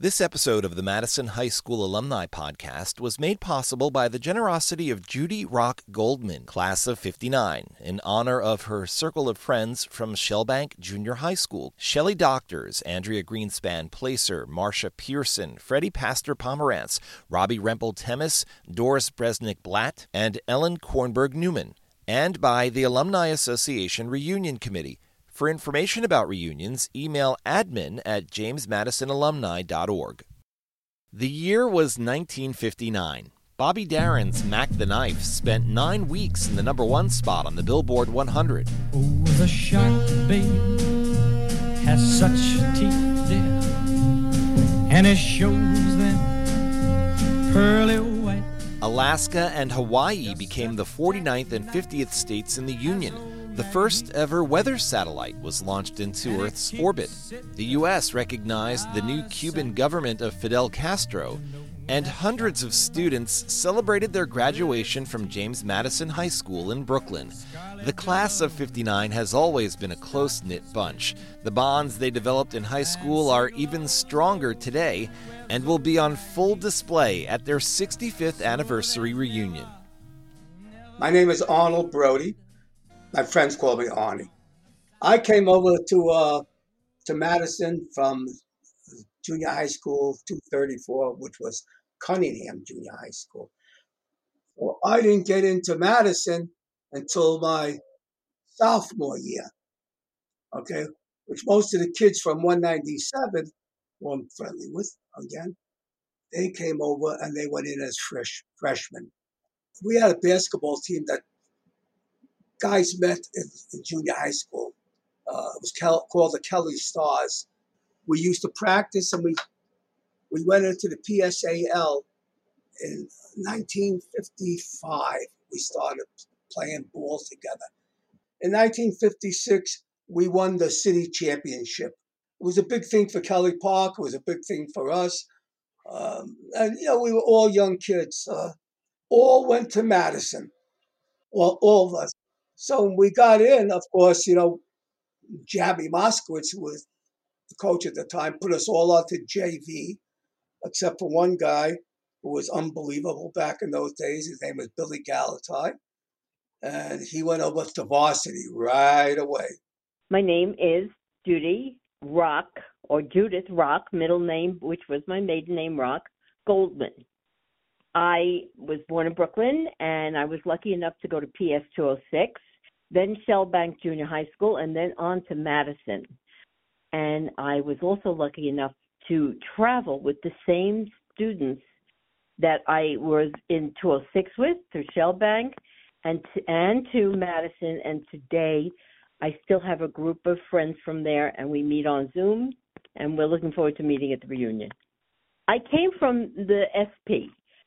This episode of the Madison High School Alumni Podcast was made possible by the generosity of Judy Rock Goldman, class of '59, in honor of her circle of friends from Shellbank Junior High School. Shelley Doctors, Andrea Greenspan Placer, Marcia Pearson, Freddie Pastor Pomerantz, Robbie Rempel-Temis, Doris Bresnick-Blatt, and Ellen Kornberg Newman, and by the Alumni Association Reunion Committee. For information about reunions, email admin@jamesmadisonalumni.org. The year was 1959. Bobby Darin's Mac the Knife spent 9 weeks in the #1 spot on the Billboard 100. Oh, the shark, babe, has such teeth, dear, and it shows them pearly white. Alaska and Hawaii became the 49th and 50th states in the Union. The first ever weather satellite was launched into Earth's orbit. The U.S. recognized the new Cuban government of Fidel Castro, and hundreds of students celebrated their graduation from James Madison High School in Brooklyn. The class of '59 has always been a close-knit bunch. The bonds they developed in high school are even stronger today and will be on full display at their 65th anniversary reunion. My name is Arnold Brody. My friends call me Arnie. I came over to Madison from junior high school 234, which was Cunningham Junior High School. Well, I didn't get into Madison until my sophomore year, okay, which most of the kids from 197 were friendly with, again. They came over and they went in as freshmen. We had a basketball team that guys met in junior high school. It was called the Kelly Stars. We used to practice, and we went into the PSAL in 1955. We started playing ball together. In 1956, we won the city championship. It was a big thing for Kelly Park. It was a big thing for us. And, we were all young kids. All went to Madison, all of us. So when we got in, of course, Jabby Moskowitz, who was the coach at the time, put us all onto JV, except for one guy who was unbelievable back in those days. His name was Billy Galatine. And he went over to varsity right away. My name is Judy Rock, or Judith Rock, middle name, which was my maiden name, Rock, Goldman. I was born in Brooklyn, and I was lucky enough to go to PS 206, then Shellbank Junior High School, and then on to Madison. And I was also lucky enough to travel with the same students that I was in 206 with, to Shellbank and to Madison. And today, I still have a group of friends from there, and we meet on Zoom, and we're looking forward to meeting at the reunion. I came from the SP.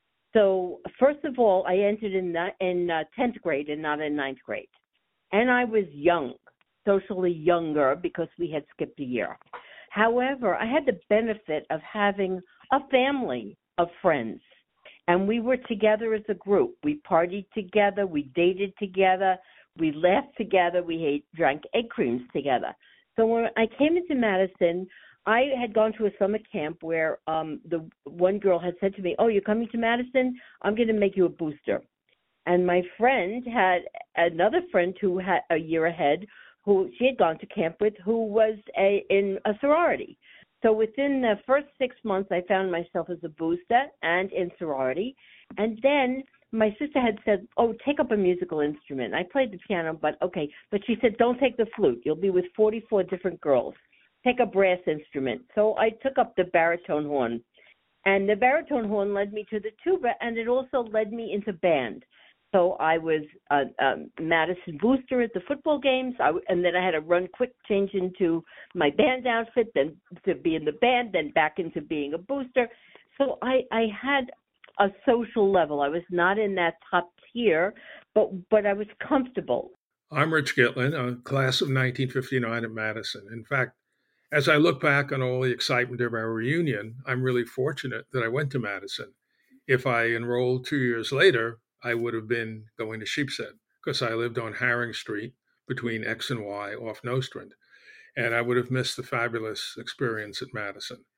So first of all, I entered in 10th grade and not in 9th grade. And I was young, socially younger, because we had skipped a year. However, I had the benefit of having a family of friends. And we were together as a group. We partied together. We dated together. We laughed together. We drank egg creams together. So when I came into Madison, I had gone to a summer camp where the one girl had said to me, "Oh, you're coming to Madison? I'm going to make you a booster." And my friend had another friend who had a year ahead, who she had gone to camp with, who was in a sorority. So within the first 6 months, I found myself as a booster and in sorority. And then my sister had said, "Oh, take up a musical instrument." I played the piano, but she said, "Don't take the flute. You'll be with 44 different girls. Take a brass instrument." So I took up the baritone horn. And the baritone horn led me to the tuba, and it also led me into band. So I was a Madison booster at the football games, and then I had to run quick, change into my band outfit, then to be in the band, then back into being a booster. So I had a social level. I was not in that top tier, but I was comfortable. I'm Rich Gitlin, a class of 1959 at Madison. In fact, as I look back on all the excitement of our reunion, I'm really fortunate that I went to Madison. If I enrolled 2 years later, I would have been going to Sheepshead, because I lived on Herring Street between X and Y off Nostrand. And I would have missed the fabulous experience at Madison.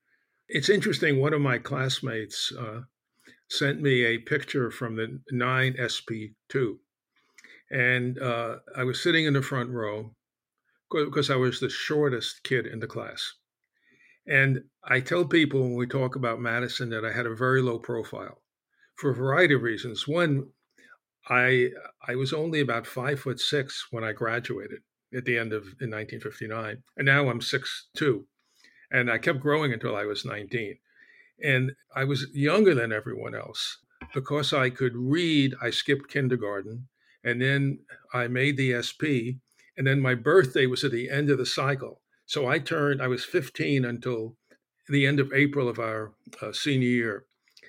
It's interesting. One of my classmates sent me a picture from the 9SP2. And I was sitting in the front row because I was the shortest kid in the class. And I tell people when we talk about Madison that I had a very low profile for a variety of reasons. One, I was only about 5'6" when I graduated at the end of in 1959, and now I'm 6'2", and I kept growing until I was 19. And I was younger than everyone else. Because I could read, I skipped kindergarten, and then I made the SP, and then my birthday was at the end of the cycle. So I was 15 until the end of April of our senior year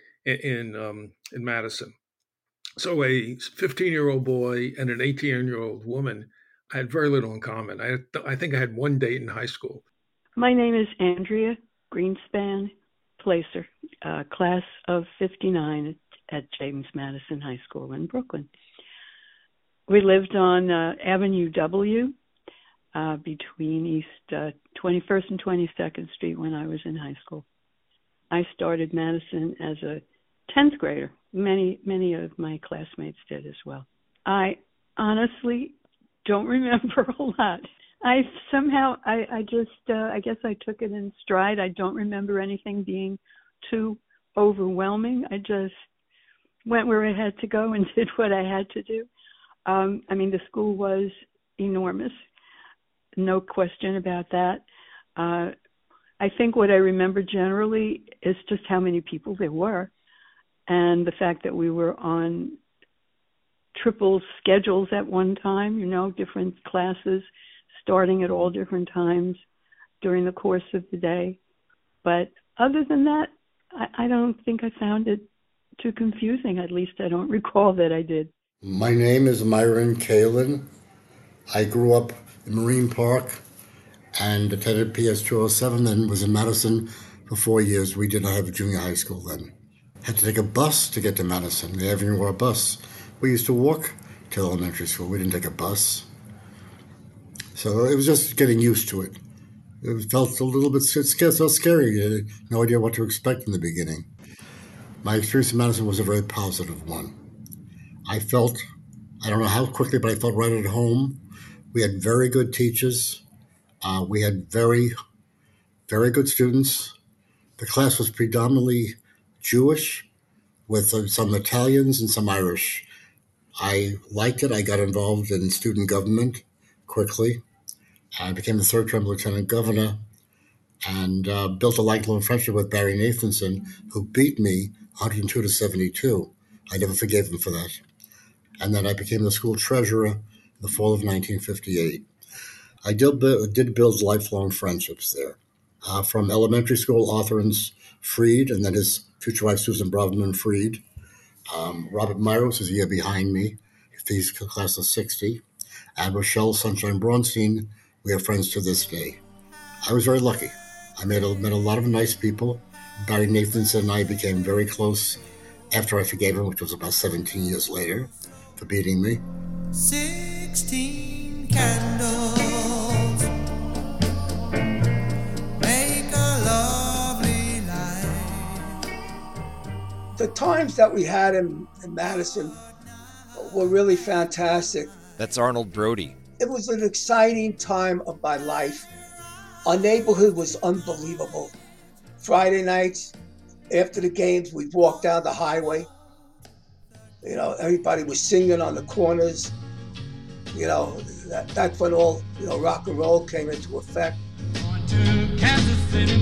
in Madison. So a 15-year-old boy and an 18-year-old woman, I had very little in common. I think I had one date in high school. My name is Andrea Greenspan Placer, class of 59 at James Madison High School in Brooklyn. We lived on Avenue W between East 21st and 22nd Street when I was in high school. I started Madison as a 10th grader. Many of my classmates did as well. I honestly don't remember a lot. I guess I took it in stride. I don't remember anything being too overwhelming. I just went where I had to go and did what I had to do. The school was enormous. No question about that. I think what I remember generally is just how many people there were and the fact that we were on triple schedules at one time, different classes starting at all different times during the course of the day. But other than that, I don't think I found it too confusing. At least I don't recall that I did. My name is Myron Kalin. I grew up in Marine Park and attended PS 207 and was in Madison for 4 years. We did not have a junior high school then. Had to take a bus to get to Madison. They never even wore a bus. We used to walk to elementary school. We didn't take a bus. So it was just getting used to it. It felt a little bit scary. You had no idea what to expect in the beginning. My experience in Madison was a very positive one. I don't know how quickly, but I felt right at home. We had very good teachers. We had very, very good students. The class was predominantly Jewish with some Italians and some Irish. I liked it. I got involved in student government quickly. I became the third-term lieutenant governor and built a lifelong friendship with Barry Nathanson, who beat me 102 to 72. I never forgave him for that. And then I became the school treasurer in the fall of 1958. I did build lifelong friendships there. From elementary school, Arthurans Freed, and then his future wife, Susan Brovman Freed. Robert Myros is a year behind me. He's class of 60. And Rochelle Sunshine Braunstein, we are friends to this day. I was very lucky. I met a lot of nice people. Barry Nathanson and I became very close after I forgave him, which was about 17 years later, for beating me. 16 candles make a lovely light. The times that we had in Madison were really fantastic. That's Arnold Brody. It was an exciting time of my life. Our neighborhood was unbelievable. Friday nights, after the games, we'd walk down the highway. Everybody was singing on the corners. That's when all, rock and roll came into effect. Going to Kansas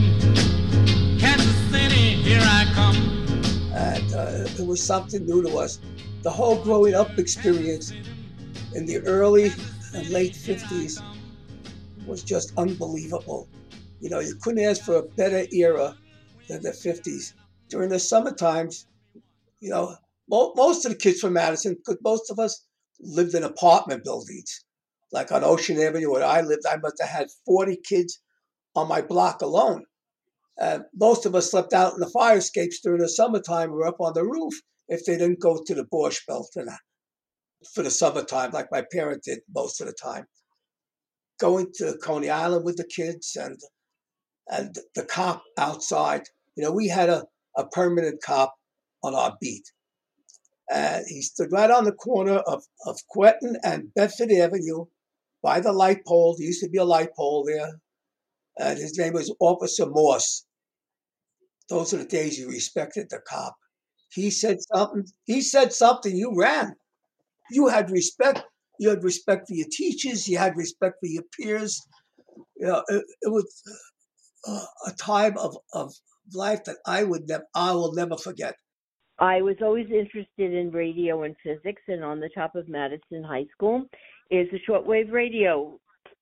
City, here I come. And it was something new to us. The whole growing up experience in the early and late 50s was just unbelievable. You couldn't ask for a better era than the 50s. During the summer times, most of the kids from Madison, because most of us lived in apartment buildings. Like on Ocean Avenue where I lived, I must have had 40 kids on my block alone. Most of us slept out in the fire escapes during the summertime or up on the roof if they didn't go to the Borscht Belt for the summertime, like my parents did most of the time. Going to Coney Island with the kids and the cop outside We had a permanent cop on our beat. And he stood right on the corner of Quentin and Bedford Avenue by the light pole. There used to be a light pole there. And his name was Officer Morse. Those are the days you respected the cop. He said something, you ran. You had respect. You had respect for your teachers. You had respect for your peers. It was a time of life that I will never forget. I was always interested in radio and physics, and on the top of Madison High School is the shortwave radio,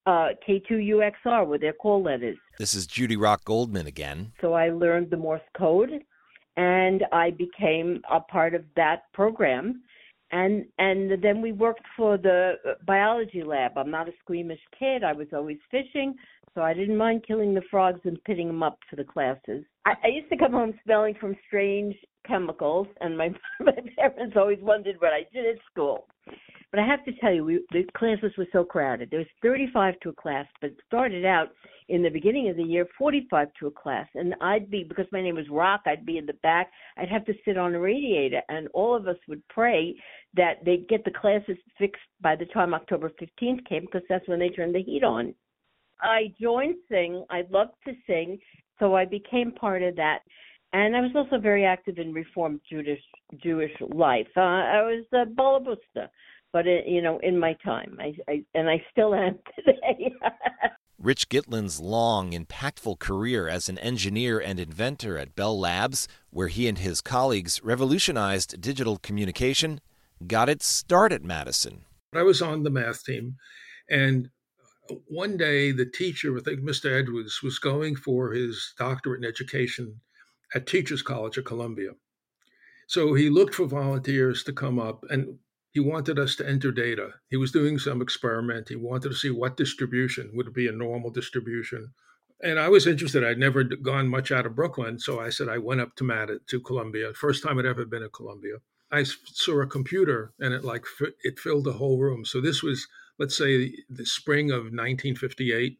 K2UXR, with their call letters. This is Judy Rock Goldman again. So I learned the Morse code, and I became a part of that program. And then we worked for the biology lab. I'm not a squeamish kid. I was always fishing, so I didn't mind killing the frogs and pitting them up for the classes. I used to come home smelling from strange chemicals, and my parents always wondered what I did at school. But I have to tell you, the classes were so crowded. There was 35 to a class, but it started out in the beginning of the year, 45 to a class. And because my name was Rock, I'd be in the back. I'd have to sit on a radiator, and all of us would pray that they'd get the classes fixed by the time October 15th came, because that's when they turned the heat on. I joined Sing. I loved to sing, so I became part of that. And I was also very active in Reformed Jewish life. I was a Balabusta, but in my time, I still am today. Rich Gitlin's long, impactful career as an engineer and inventor at Bell Labs, where he and his colleagues revolutionized digital communication, got its start at Madison. I was on the math team, and one day the teacher, I think Mr. Edwards, was going for his doctorate in education at Teachers College at Columbia. So he looked for volunteers to come up, and he wanted us to enter data. He was doing some experiment. He wanted to see what distribution would be a normal distribution. And I was interested. I'd never gone much out of Brooklyn, so I said I went up to Columbia. First time I'd ever been at Columbia. I saw a computer, and it filled the whole room. So this was, let's say, the spring of 1958.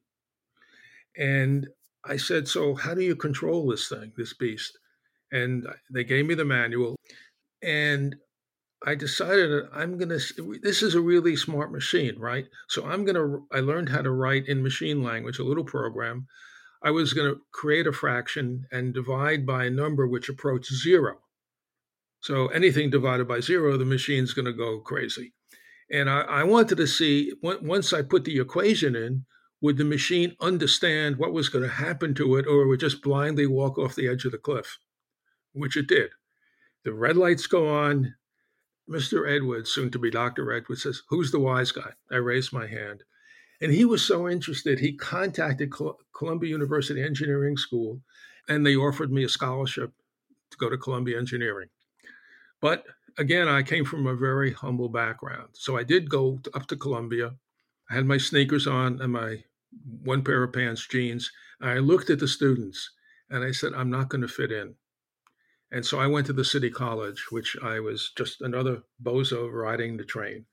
And I said, so how do you control this thing, this beast? And they gave me the manual, and I decided that this is a really smart machine, right? So I learned how to write in machine language, a little program. I was going to create a fraction and divide by a number which approached zero. So anything divided by zero, the machine's going to go crazy. And I wanted to see, once I put the equation in, would the machine understand what was going to happen to it, or it would just blindly walk off the edge of the cliff, which it did. The red lights go on. Mr. Edwards, soon to be Dr. Edwards, says, "Who's the wise guy?" I raised my hand. And he was so interested, he contacted Columbia University Engineering School, and they offered me a scholarship to go to Columbia Engineering. But again, I came from a very humble background. So I did go up to Columbia. I had my sneakers on and my one pair of pants, jeans. And I looked at the students and I said, I'm not going to fit in. And so I went to the City College, which I was just another bozo riding the train.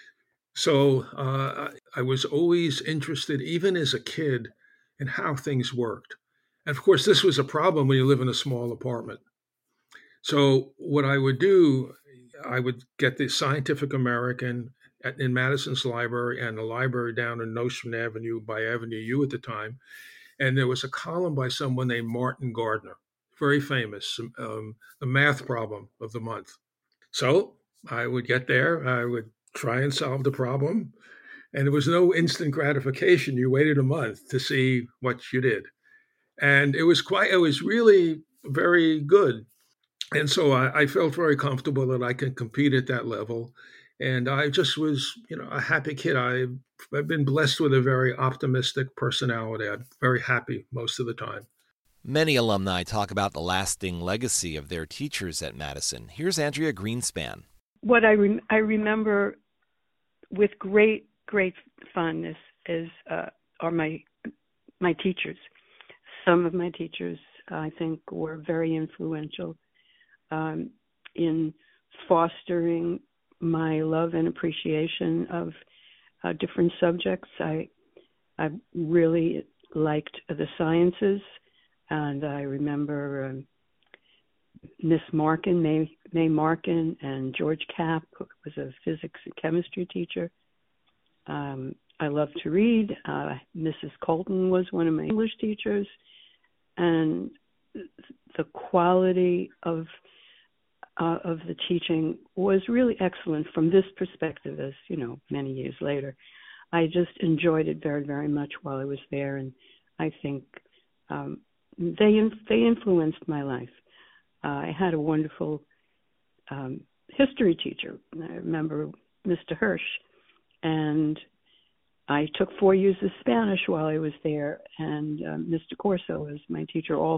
So I was always interested, even as a kid, in how things worked. And of course, this was a problem when you live in a small apartment. So what I would do, I would get the Scientific American in Madison's library and the library down in Nostrand Avenue by Avenue U at the time. And there was a column by someone named Martin Gardner, very famous, the math problem of the month. So I would get there, I would try and solve the problem. And there was no instant gratification. You waited a month to see what you did. And it was really very good. And so I felt very comfortable that I could compete at that level. And I just was, a happy kid. I've been blessed with a very optimistic personality. I'm very happy most of the time. Many alumni talk about the lasting legacy of their teachers at Madison. Here's Andrea Greenspan. What I remember with great fondness are my teachers. Some of my teachers, I think, were very influential in fostering my love and appreciation of different subjects. I really liked the sciences, and I remember Miss Markin, May Markin, and George Kapp, who was a physics and chemistry teacher. I loved to read. Mrs. Colton was one of my English teachers, and the quality of the teaching was really excellent from this perspective. As you know, many years later, I just enjoyed it very, very much while I was there, and I think they influenced my life. I had a wonderful history teacher. I remember Mr. Hirsch, and I took 4 years of Spanish while I was there, and Mr. Corso was my teacher all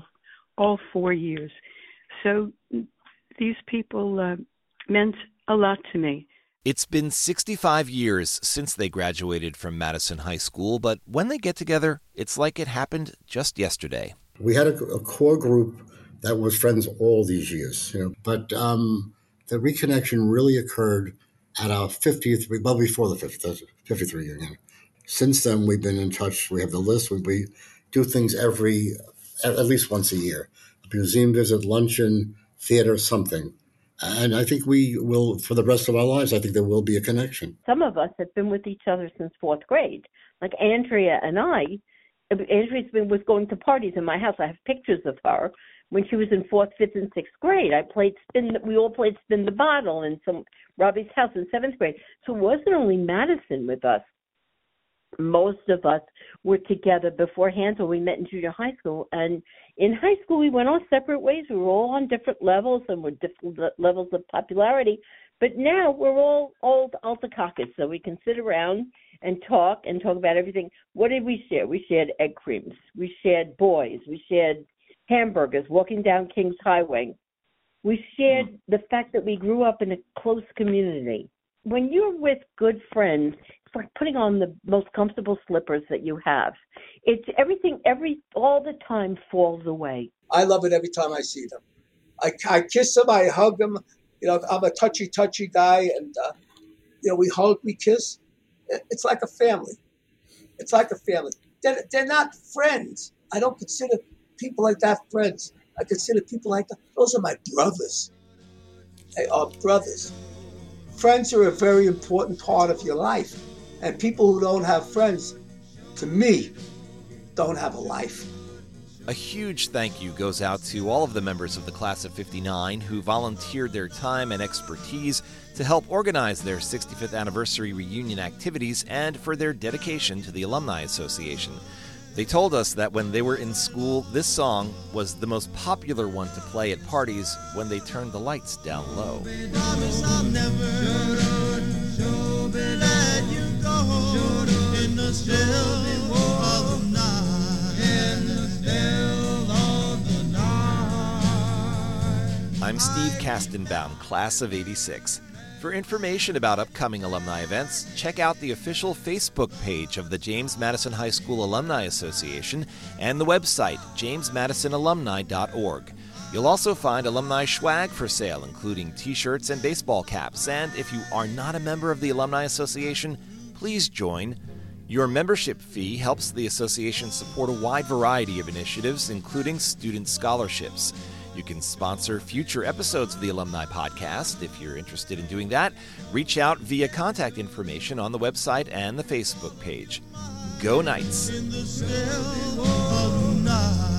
4 years. So these people meant a lot to me. It's been 65 years since they graduated from Madison High School, but when they get together, it's like it happened just yesterday. We had a core group that was friends all these years, but the reconnection really occurred at our 50th, well, before the 53 year. Since then, we've been in touch. We have the list. We do things at least once a year. A museum visit, luncheon, theater, something. And I think we will, for the rest of our lives, I think there will be a connection. Some of us have been with each other since fourth grade. Like Andrea and I, was going to parties in my house. I have pictures of her when she was in fourth, fifth, and sixth grade. We all played spin the bottle in Robbie's house in seventh grade. So it wasn't only Madison with us. Most of us were together beforehand, so we met in junior high school. And in high school, we went our separate ways. We were all on different levels and with different levels of popularity. But now we're all old Alta Caucus, so we can sit around and talk about everything. What did we share? We shared egg creams. We shared boys. We shared hamburgers walking down Kings Highway. We shared the fact that we grew up in a close community. When you're with good friends, it's like putting on the most comfortable slippers that you have. It's everything, all the time falls away. I love it every time I see them. I kiss them, I hug them. I'm a touchy guy, and we hug, we kiss. It's like a family. It's like a family. They're not friends. I don't consider people like that friends. I consider people like that. Those are my brothers. They are brothers. Friends are a very important part of your life. And people who don't have friends, to me, don't have a life. A huge thank you goes out to all of the members of the Class of 59 who volunteered their time and expertise to help organize their 65th anniversary reunion activities and for their dedication to the Alumni Association. They told us that when they were in school, this song was the most popular one to play at parties when they turned the lights down low. I'm Steve Kastenbaum, Class of 86. For information about upcoming alumni events, check out the official Facebook page of the James Madison High School Alumni Association and the website jamesmadisonalumni.org. You'll also find alumni swag for sale, including t-shirts and baseball caps. And if you are not a member of the Alumni Association, please join. Your membership fee helps the association support a wide variety of initiatives, including student scholarships. You can sponsor future episodes of the Alumni Podcast. If you're interested in doing that, reach out via contact information on the website and the Facebook page. Go Knights!